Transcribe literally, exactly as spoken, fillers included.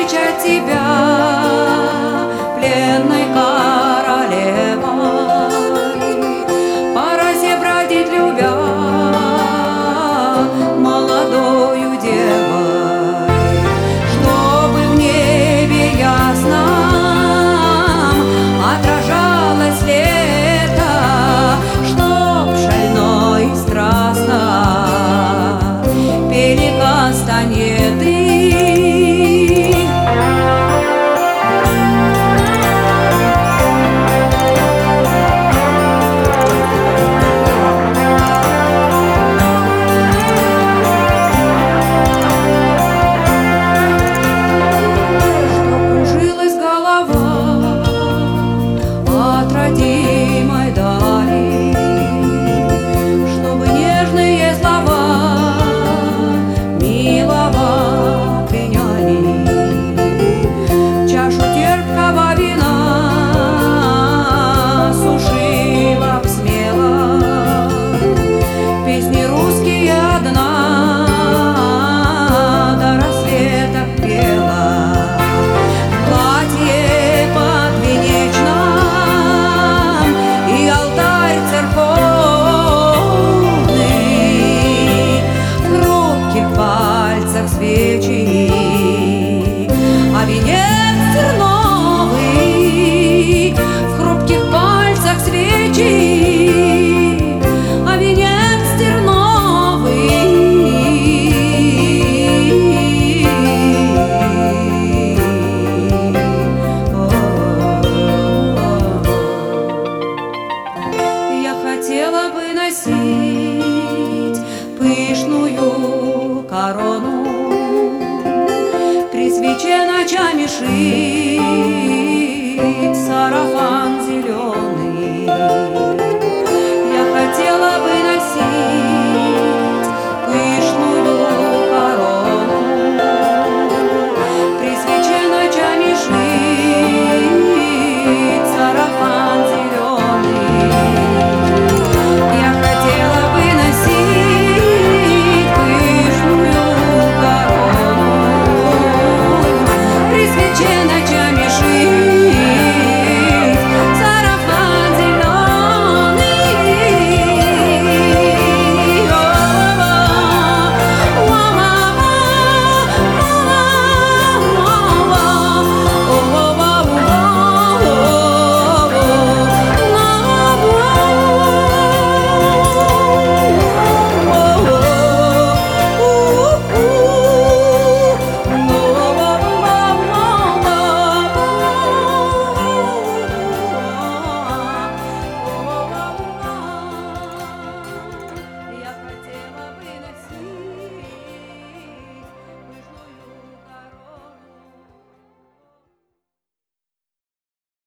встречать тебя пленной королевой, по росе бродить любя молодою девой, чтобы в небе ясном отражалось лето, чтоб шально и страстно пели кастанеды. Родимой дали, чтобы нежные слова милого приняли, чашу терпкого вина сушила б смело, песни русские одна до рассвета пела, платье подвенечное свечи, а венец терновый в хрупких пальцах свечи, а венец терновый. Я хотела бы носить пышную корону, при свече ночами шить сарафан